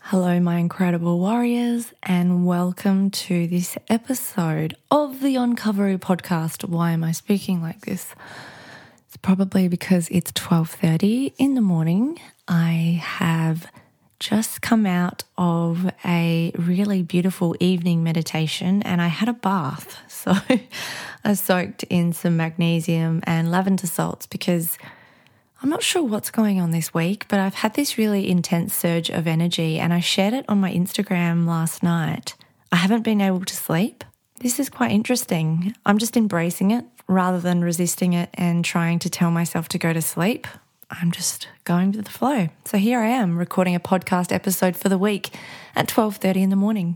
Hello, my incredible warriors, and welcome to this episode of the Uncovery podcast. Why am I speaking like this? It's probably because it's 12:30 in the morning. I have just come out of a really beautiful evening meditation and I had a bath. So I soaked in some magnesium and lavender salts because I'm not sure what's going on this week, but I've had this really intense surge of energy and I shared it on my Instagram last night. I haven't been able to sleep. This is quite interesting. I'm just embracing it rather than resisting it and trying to tell myself to go to sleep. I'm just going with the flow. So here I am recording a podcast episode for the week at 12:30 in the morning.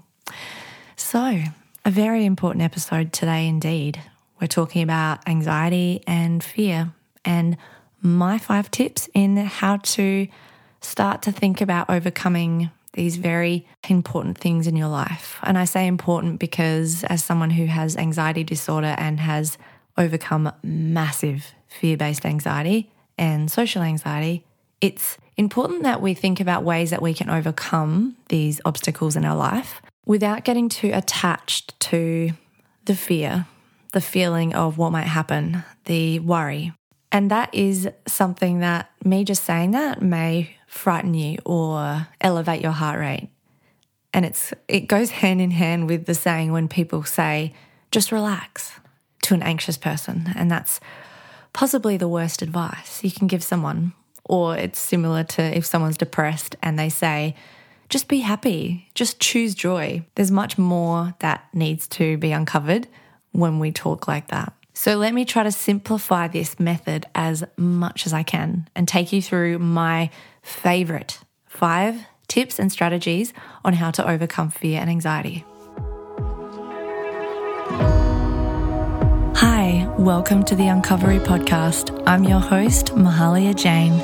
So a very important episode today indeed. We're talking about anxiety and fear and my 5 tips in how to start to think about overcoming these very important things in your life. And I say important because as someone who has anxiety disorder and has overcome massive fear-based anxiety and social anxiety, it's important that we think about ways that we can overcome these obstacles in our life without getting too attached to the fear, the feeling of what might happen, the worry. And that is something that me just saying that may frighten you or elevate your heart rate. And it goes hand in hand with the saying when people say, just relax, to an anxious person. And that's possibly the worst advice you can give someone. Or it's similar to if someone's depressed and they say, just be happy, just choose joy. There's much more that needs to be uncovered when we talk like that. So let me try to simplify this method as much as I can and take you through my favorite 5 tips and strategies on how to overcome fear and anxiety. Hi, welcome to the Uncovery podcast. I'm your host, Mahalia Jane.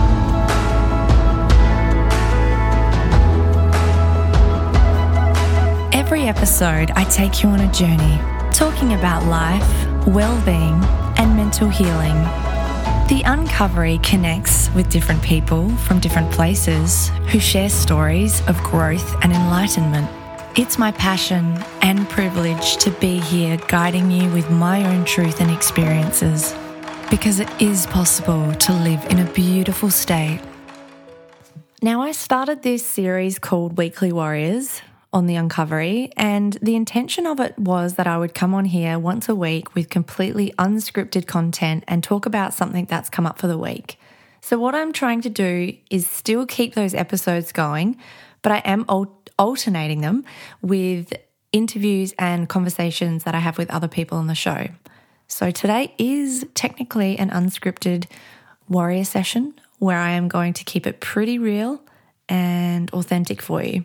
Every episode, I take you on a journey, talking about life, well-being and mental healing. The Uncovery connects with different people from different places who share stories of growth and enlightenment. It's my passion and privilege to be here guiding you with my own truth and experiences because it is possible to live in a beautiful state. Now, I started this series called Weekly Warriors on the Uncovery, and the intention of it was that I would come on here once a week with completely unscripted content and talk about something that's come up for the week. So what I'm trying to do is still keep those episodes going, but I am alternating them with interviews and conversations that I have with other people on the show. So today is technically an unscripted warrior session where I am going to keep it pretty real and authentic for you.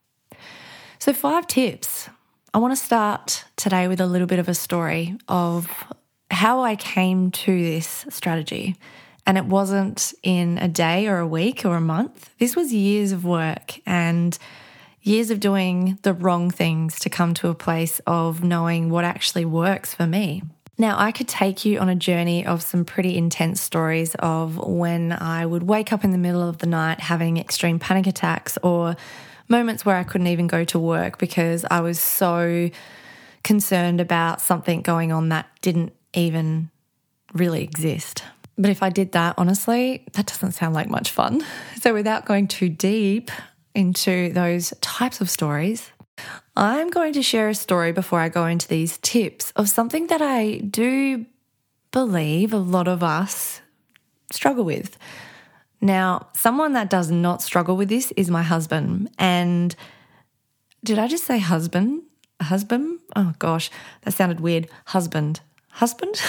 So 5 tips. I want to start today with a little bit of a story of how I came to this strategy. And it wasn't in a day or a week or a month. This was years of work and years of doing the wrong things to come to a place of knowing what actually works for me. Now, I could take you on a journey of some pretty intense stories of when I would wake up in the middle of the night having extreme panic attacks or moments where I couldn't even go to work because I was so concerned about something going on that didn't even really exist. But if I did that, honestly, that doesn't sound like much fun. So without going too deep into those types of stories, I'm going to share a story before I go into these tips of something that I do believe a lot of us struggle with. Now, someone that does not struggle with this is my husband. And did I just say husband? Husband? Oh gosh, that sounded weird. Husband. Husband?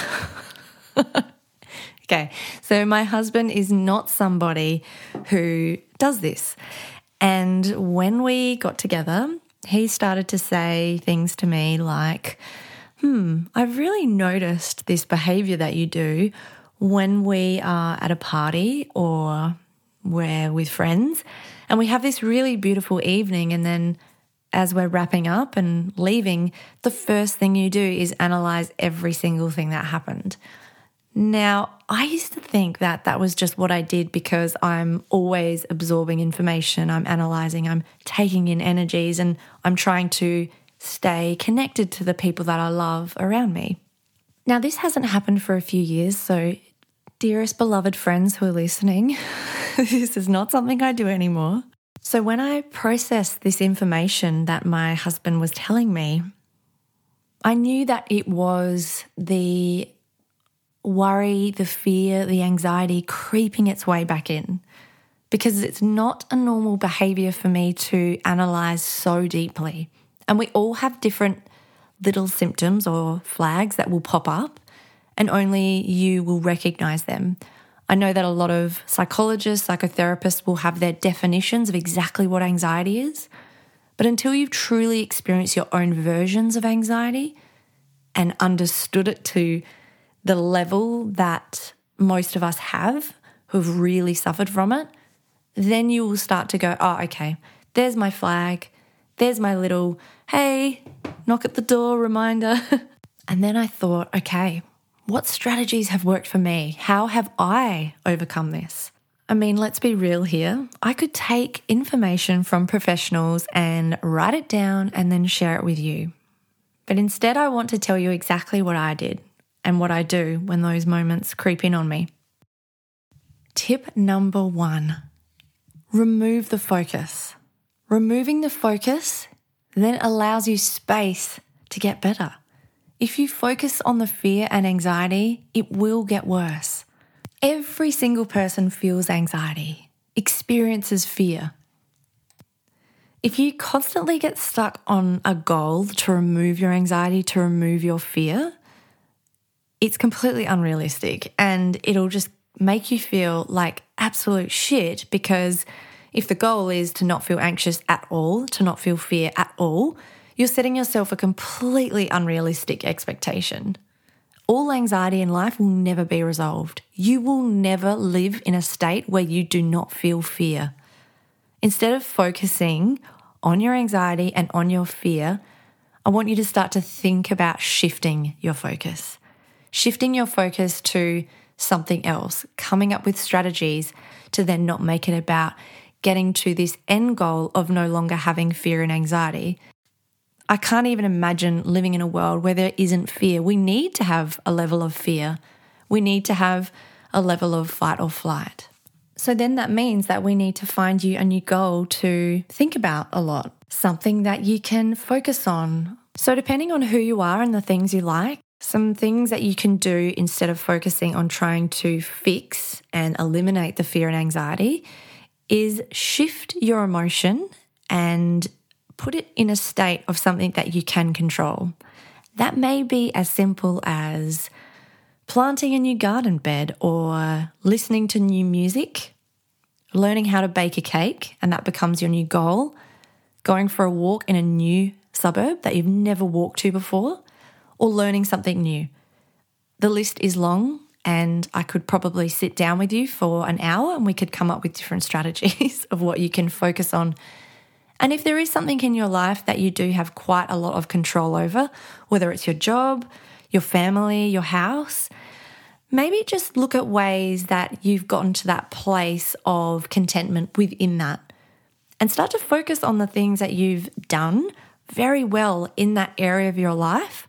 Okay, so my husband is not somebody who does this. And when we got together, he started to say things to me like, I've really noticed this behavior that you do when we are at a party or we're with friends and we have this really beautiful evening, and then as we're wrapping up and leaving, the first thing you do is analyze every single thing that happened. Now, I used to think that that was just what I did because I'm always absorbing information, I'm analysing, I'm taking in energies, and I'm trying to stay connected to the people that I love around me. Now, this hasn't happened for a few years, so dearest beloved friends who are listening, this is not something I do anymore. So when I processed this information that my husband was telling me, I knew that it was the worry, the fear, the anxiety creeping its way back in, because it's not a normal behaviour for me to analyse so deeply. And we all have different little symptoms or flags that will pop up, and only you will recognise them. I know that a lot of psychologists, psychotherapists will have their definitions of exactly what anxiety is, but until you've truly experienced your own versions of anxiety and understood it to the level that most of us have who've really suffered from it, then you will start to go, oh, okay, there's my flag. There's my little, hey, knock at the door reminder. And then I thought, okay, what strategies have worked for me? How have I overcome this? I mean, let's be real here. I could take information from professionals and write it down and then share it with you. But instead, I want to tell you exactly what I did and what I do when those moments creep in on me. Tip number 1, remove the focus. Removing the focus then allows you space to get better. If you focus on the fear and anxiety, it will get worse. Every single person feels anxiety, experiences fear. If you constantly get stuck on a goal to remove your anxiety, to remove your fear, it's completely unrealistic, and it'll just make you feel like absolute shit, because if the goal is to not feel anxious at all, to not feel fear at all, you're setting yourself a completely unrealistic expectation. All anxiety in life will never be resolved. You will never live in a state where you do not feel fear. Instead of focusing on your anxiety and on your fear, I want you to start to think about shifting your focus. Shifting your focus to something else, coming up with strategies to then not make it about getting to this end goal of no longer having fear and anxiety. I can't even imagine living in a world where there isn't fear. We need to have a level of fear. We need to have a level of fight or flight. So then that means that we need to find you a new goal to think about a lot, something that you can focus on. So depending on who you are and the things you like, some things that you can do instead of focusing on trying to fix and eliminate the fear and anxiety is shift your emotion and put it in a state of something that you can control. That may be as simple as planting a new garden bed, or listening to new music, learning how to bake a cake, and that becomes your new goal, going for a walk in a new suburb that you've never walked to before, or learning something new. The list is long, and I could probably sit down with you for an hour and we could come up with different strategies of what you can focus on. And if there is something in your life that you do have quite a lot of control over, whether it's your job, your family, your house, maybe just look at ways that you've gotten to that place of contentment within that, and start to focus on the things that you've done very well in that area of your life,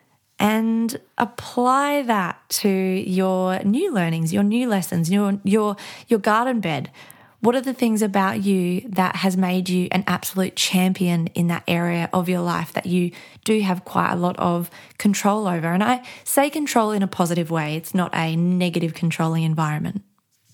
and apply that to your new learnings, your new lessons, your garden bed. What are the things about you that has made you an absolute champion in that area of your life that you do have quite a lot of control over? And I say control in a positive way. It's not a negative controlling environment.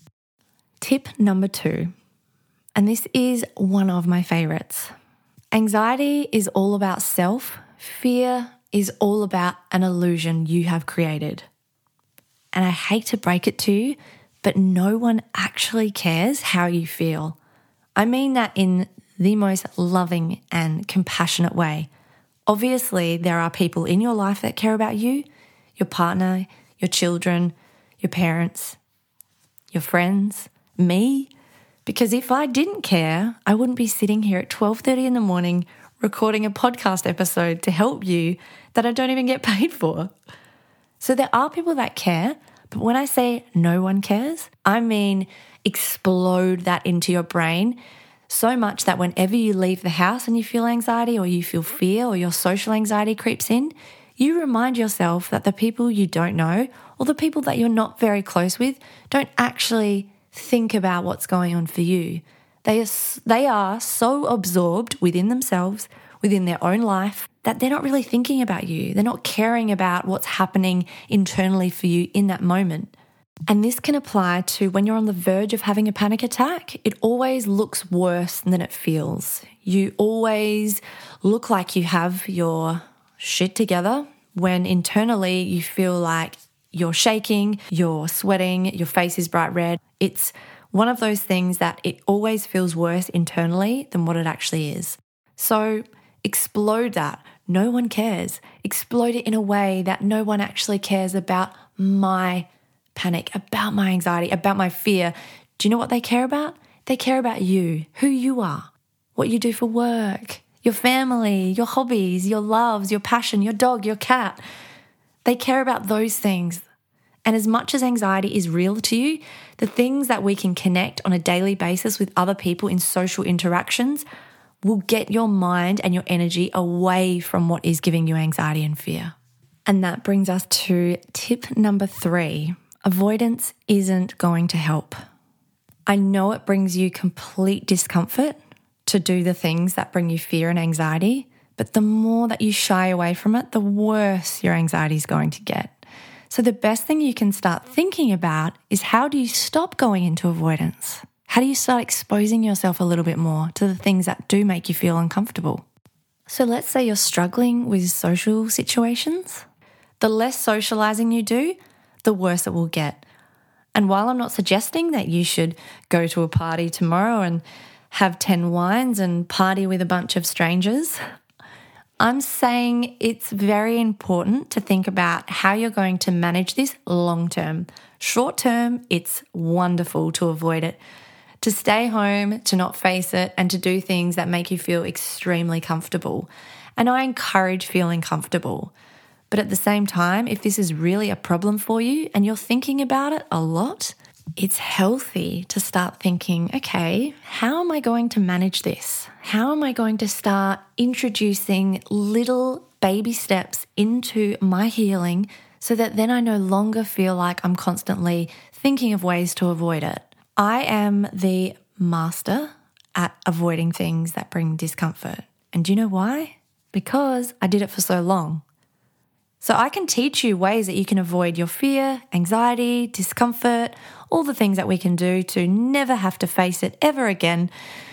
Tip number 2, and this is one of my favorites. Anxiety is all about self. Fear is all about an illusion you have created. And I hate to break it to you, but no one actually cares how you feel. I mean that in the most loving and compassionate way. Obviously, there are people in your life that care about you, your partner, your children, your parents, your friends, me. Because if I didn't care, I wouldn't be sitting here at 12:30 in the morning recording a podcast episode to help you that I don't even get paid for. So there are people that care, But when I say no one cares, I mean explode that into your brain so much that whenever you leave the house and you feel anxiety or you feel fear or your social anxiety creeps in, you remind yourself that the people you don't know or the people that you're not very close with don't actually think about what's going on for you. They are so absorbed within themselves, within their own life, that they're not really thinking about you. They're not caring about what's happening internally for you in that moment. And this can apply to when you're on the verge of having a panic attack. It always looks worse than it feels. You always look like you have your shit together when internally you feel like you're shaking, you're sweating, your face is bright red. It's one of those things that it always feels worse internally than what it actually is. So explode that. No one cares. Explode it in a way that no one actually cares about my panic, about my anxiety, about my fear. Do you know what they care about? They care about you, who you are, what you do for work, your family, your hobbies, your loves, your passion, your dog, your cat. They care about those things. And as much as anxiety is real to you, the things that we can connect on a daily basis with other people in social interactions will get your mind and your energy away from what is giving you anxiety and fear. And that brings us to tip number 3. Avoidance isn't going to help. I know it brings you complete discomfort to do the things that bring you fear and anxiety, but the more that you shy away from it, the worse your anxiety is going to get. So the best thing you can start thinking about is, how do you stop going into avoidance? How do you start exposing yourself a little bit more to the things that do make you feel uncomfortable? So let's say you're struggling with social situations. The less socializing you do, the worse it will get. And while I'm not suggesting that you should go to a party tomorrow and have 10 wines and party with a bunch of strangers, I'm saying it's very important to think about how you're going to manage this long term. Short term, it's wonderful to avoid it, to stay home, to not face it, and to do things that make you feel extremely comfortable. And I encourage feeling comfortable. But at the same time, if this is really a problem for you and you're thinking about it a lot, it's healthy to start thinking, okay, how am I going to manage this? How am I going to start introducing little baby steps into my healing so that then I no longer feel like I'm constantly thinking of ways to avoid it? I am the master at avoiding things that bring discomfort. And do you know why? Because I did it for so long. So I can teach you ways that you can avoid your fear, anxiety, discomfort, all the things that we can do to never have to face it ever again.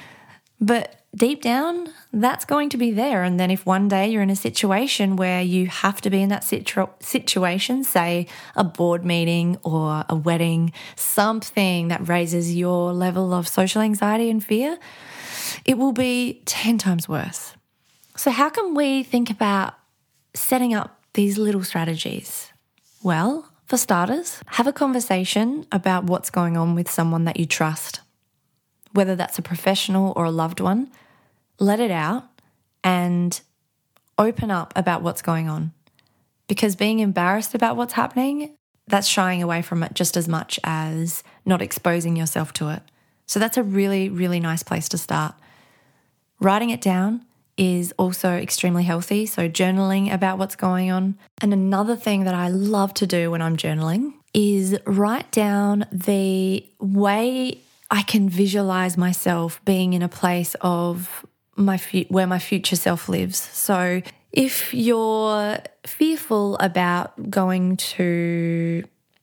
But deep down, that's going to be there. And then if one day you're in a situation where you have to be in that situation, say a board meeting or a wedding, something that raises your level of social anxiety and fear, it will be 10 times worse. So how can we think about setting up these little strategies? Well, for starters, have a conversation about what's going on with someone that you trust. Whether that's a professional or a loved one, let it out and open up about what's going on. Because being embarrassed about what's happening, that's shying away from it just as much as not exposing yourself to it. So that's a really, really nice place to start. Writing it down is also extremely healthy. So journaling about what's going on. And another thing that I love to do when I'm journaling is write down the way I can visualize myself being in a place of where my future self lives. So if you're fearful about going to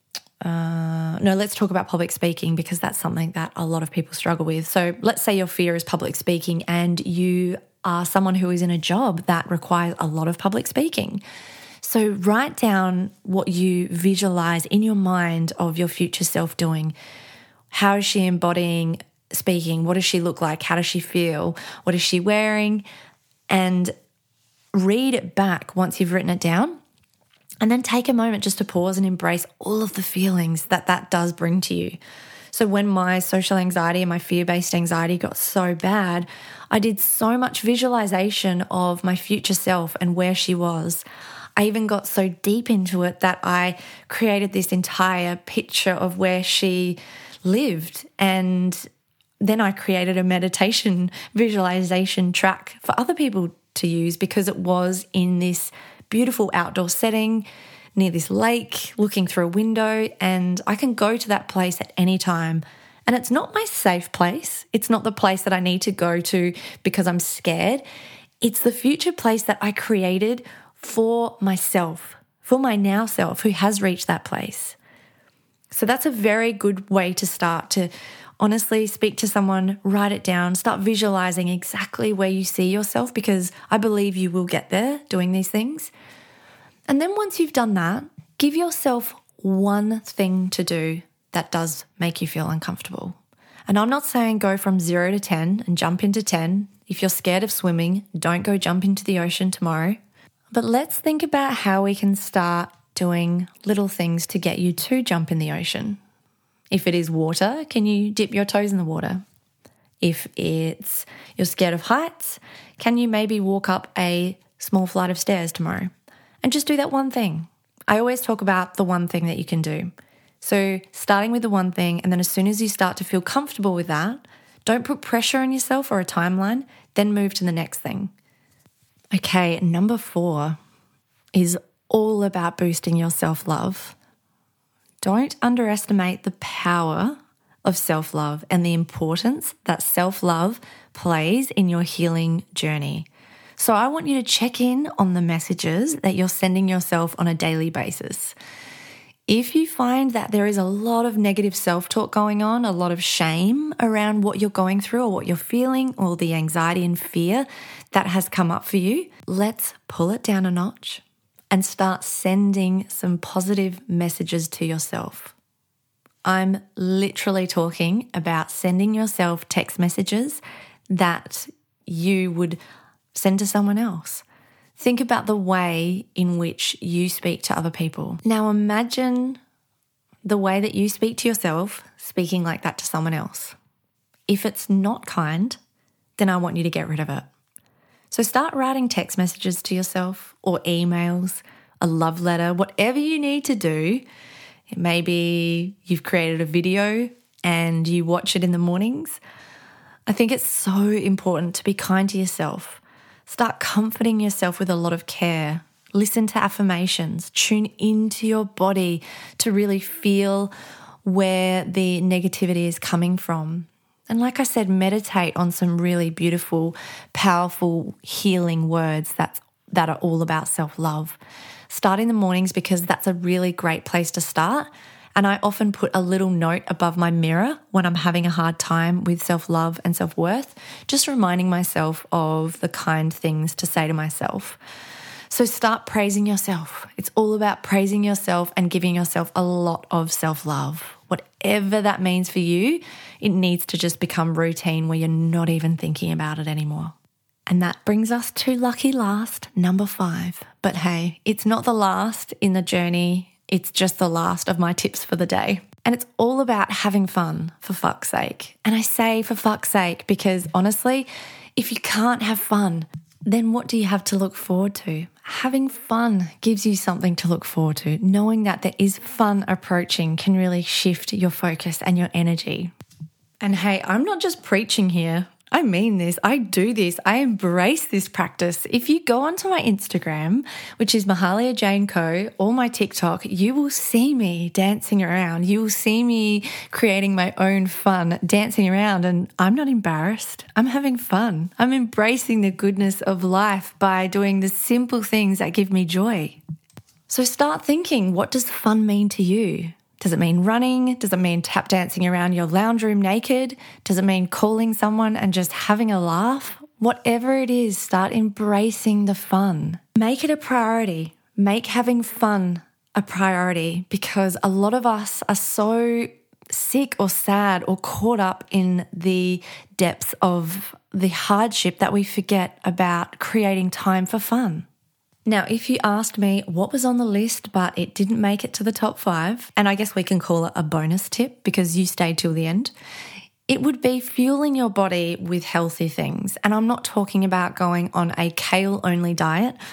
let's talk about public speaking, because that's something that a lot of people struggle with. So let's say your fear is public speaking and you are someone who is in a job that requires a lot of public speaking. So write down what you visualize in your mind of your future self doing. How is she embodying speaking? What does she look like? How does she feel? What is she wearing? And read it back once you've written it down. And then take a moment just to pause and embrace all of the feelings that does bring to you. So when my social anxiety and my fear-based anxiety got so bad, I did so much visualization of my future self and where she was. I even got so deep into it that I created this entire picture of where she lived. And then I created a meditation visualization track for other people to use because it was in this beautiful outdoor setting near this lake, looking through a window, and I can go to that place at any time. And it's not my safe place. It's not the place that I need to go to because I'm scared. It's the future place that I created for myself, for my now self who has reached that place. So that's a very good way to start, to honestly speak to someone, write it down, start visualizing exactly where you see yourself, because I believe you will get there doing these things. And then once you've done that, give yourself one thing to do that does make you feel uncomfortable. And I'm not saying go from 0 to 10 and jump into 10. If you're scared of swimming, don't go jump into the ocean tomorrow. But let's think about how we can start doing little things to get you to jump in the ocean. If it is water, can you dip your toes in the water? If it's you're scared of heights, can you maybe walk up a small flight of stairs tomorrow? And just do that one thing. I always talk about the one thing that you can do. So starting with the one thing, and then as soon as you start to feel comfortable with that, don't put pressure on yourself or a timeline, then move to the next thing. Okay, number 4 is all about boosting your self-love. Don't underestimate the power of self-love and the importance that self-love plays in your healing journey. So I want you to check in on the messages that you're sending yourself on a daily basis. If you find that there is a lot of negative self-talk going on, a lot of shame around what you're going through or what you're feeling, or the anxiety and fear that has come up for you, let's pull it down a notch and start sending some positive messages to yourself. I'm literally talking about sending yourself text messages that you would send to someone else. Think about the way in which you speak to other people. Now imagine the way that you speak to yourself, speaking like that to someone else. If it's not kind, then I want you to get rid of it. So start writing text messages to yourself, or emails, a love letter, whatever you need to do. Maybe you've created a video and you watch it in the mornings. I think it's so important to be kind to yourself. Start comforting yourself with a lot of care. Listen to affirmations. Tune into your body to really feel where the negativity is coming from. And like I said, meditate on some really beautiful, powerful, healing words that are all about self-love. Start in the mornings because that's a really great place to start. And I often put a little note above my mirror when I'm having a hard time with self-love and self-worth, just reminding myself of the kind things to say to myself. So start praising yourself. It's all about praising yourself and giving yourself a lot of self-love. Whatever that means for you, it needs to just become routine where you're not even thinking about it anymore. And that brings us to lucky last, number 5. But hey, it's not the last in the journey. It's just the last of my tips for the day. And it's all about having fun, for fuck's sake. And I say for fuck's sake because honestly, if you can't have fun, then what do you have to look forward to? Having fun gives you something to look forward to. Knowing that there is fun approaching can really shift your focus and your energy. And hey, I'm not just preaching here. I mean this. I do this. I embrace this practice. If you go onto my Instagram, which is Mahalia Jane Co, or my TikTok, you will see me dancing around. You will see me creating my own fun, dancing around, and I'm not embarrassed. I'm having fun. I'm embracing the goodness of life by doing the simple things that give me joy. So start thinking, what does fun mean to you? Does it mean running? Does it mean tap dancing around your lounge room naked? Does it mean calling someone and just having a laugh? Whatever it is, start embracing the fun. Make it a priority. Make having fun a priority, because a lot of us are so sick or sad or caught up in the depths of the hardship that we forget about creating time for fun. Now, if you asked me what was on the list but it didn't make it to the top 5, and I guess we can call it a bonus tip because you stayed till the end, it would be fueling your body with healthy things. And I'm not talking about going on a kale-only diet.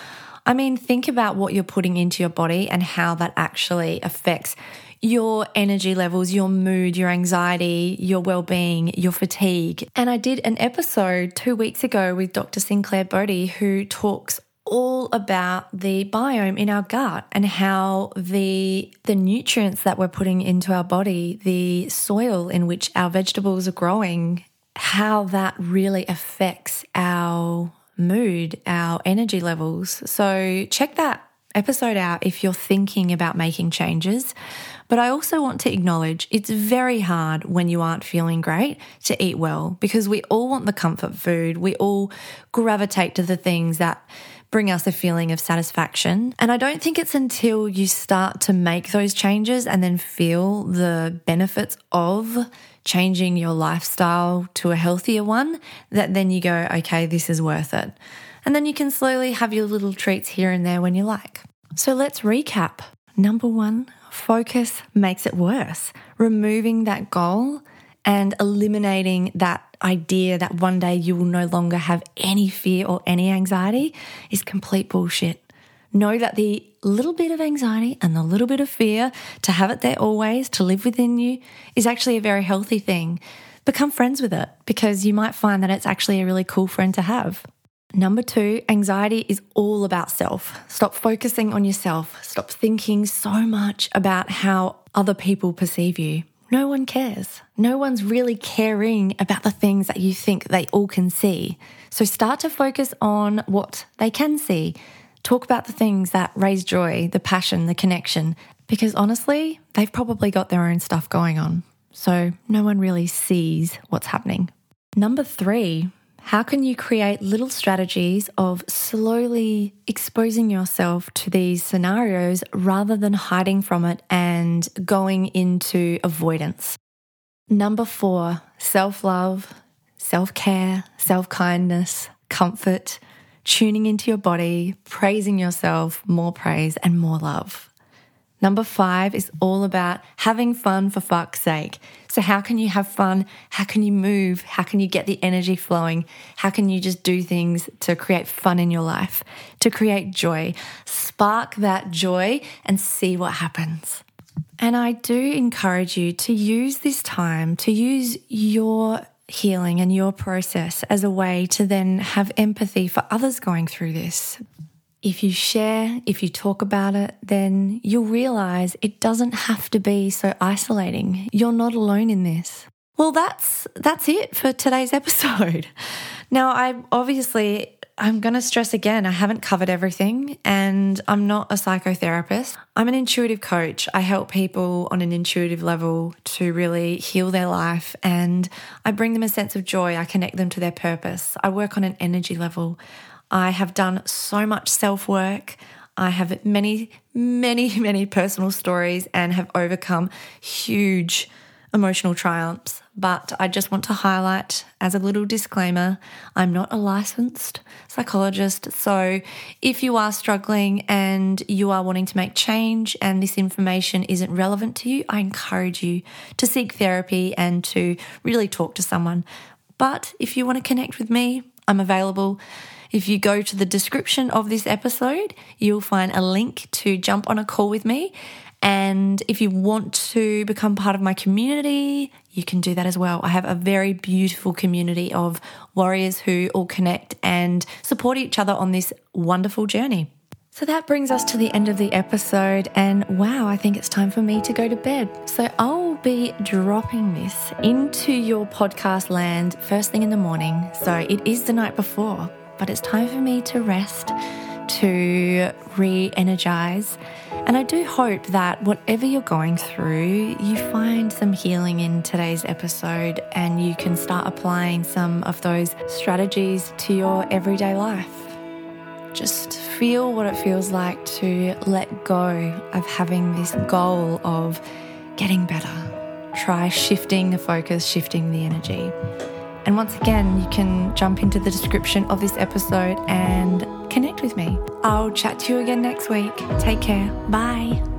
I mean, think about what you're putting into your body and how that actually affects your energy levels, your mood, your anxiety, your well-being, your fatigue. And I did an episode 2 weeks ago with Dr. Sinclair Bodie, who talks all about the biome in our gut and how the nutrients that we're putting into our body, the soil in which our vegetables are growing, how that really affects our mood, our energy levels. So check that episode out if you're thinking about making changes. But I also want to acknowledge it's very hard when you aren't feeling great to eat well, because we all want the comfort food. We all gravitate to the things that bring us a feeling of satisfaction. And I don't think it's until you start to make those changes and then feel the benefits of changing your lifestyle to a healthier one that then you go, okay, this is worth it. And then you can slowly have your little treats here and there when you like. So let's recap. Number 1, focus makes it worse. Removing that goal and eliminating that idea that one day you will no longer have any fear or any anxiety is complete bullshit. Know that the little bit of anxiety and the little bit of fear, to have it there always, to live within you, is actually a very healthy thing. Become friends with it, because you might find that it's actually a really cool friend to have. Number 2, anxiety is all about self. Stop focusing on yourself. Stop thinking so much about how other people perceive you. No one cares. No one's really caring about the things that you think they all can see. So start to focus on what they can see. Talk about the things that raise joy, the passion, the connection, because honestly, they've probably got their own stuff going on. So no one really sees what's happening. Number 3, how can you create little strategies of slowly exposing yourself to these scenarios rather than hiding from it and going into avoidance? Number 4, self-love, self-care, self-kindness, comfort, tuning into your body, praising yourself, more praise and more love. Number 5 is all about having fun for fuck's sake. So how can you have fun? How can you move? How can you get the energy flowing? How can you just do things to create fun in your life, to create joy? Spark that joy and see what happens. And I do encourage you to use this time, to use your healing and your process as a way to then have empathy for others going through this. If you share, if you talk about it, then you'll realize it doesn't have to be so isolating. You're not alone in this. Well, that's it for today's episode. Now, I'm going to stress again, I haven't covered everything, and I'm not a psychotherapist. I'm an intuitive coach. I help people on an intuitive level to really heal their life, and I bring them a sense of joy. I connect them to their purpose. I work on an energy level. I have done so much self-work. I have many, many, many personal stories and have overcome huge emotional triumphs. But I just want to highlight, as a little disclaimer, I'm not a licensed psychologist. So if you are struggling and you are wanting to make change and this information isn't relevant to you, I encourage you to seek therapy and to really talk to someone. But if you want to connect with me, I'm available. If you go to the description of this episode, you'll find a link to jump on a call with me. And if you want to become part of my community, you can do that as well. I have a very beautiful community of warriors who all connect and support each other on this wonderful journey. So that brings us to the end of the episode, and wow, I think it's time for me to go to bed. So I'll be dropping this into your podcast land first thing in the morning. So it is the night before, but it's time for me to rest, to re-energize. And I do hope that whatever you're going through, you find some healing in today's episode and you can start applying some of those strategies to your everyday life. Just feel what it feels like to let go of having this goal of getting better. Try shifting the focus, shifting the energy. And once again, you can jump into the description of this episode and connect with me. I'll chat to you again next week. Take care. Bye.